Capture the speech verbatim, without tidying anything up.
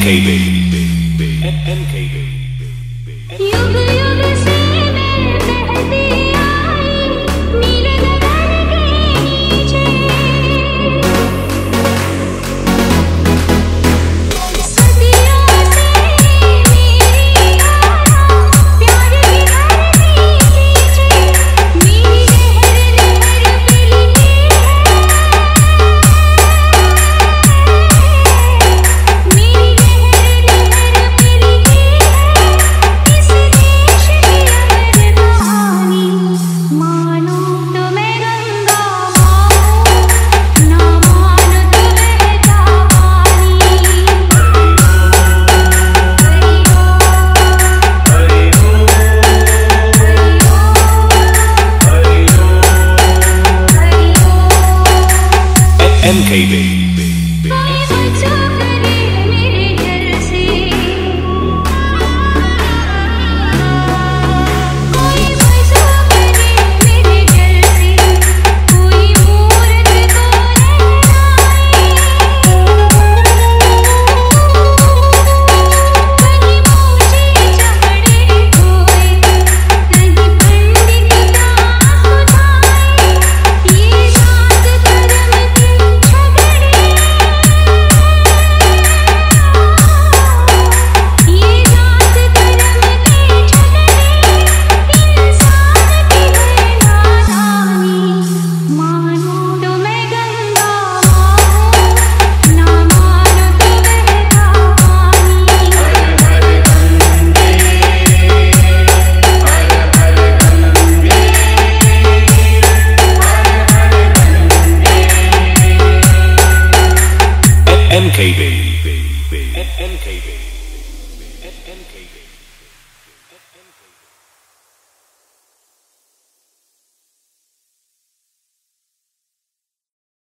K B M K B युग युग से मैं बहती आई नीले गगन के नीचे सदियों से मेरी यादें प्यार की धरती खींचे मेरी लहर लहर पे लिखे है मेरी लहर लहर पे लिखे इस देश की अमर कहानी मानो तो मैं गंगा माँ ना मानो तो बहता पानी M K B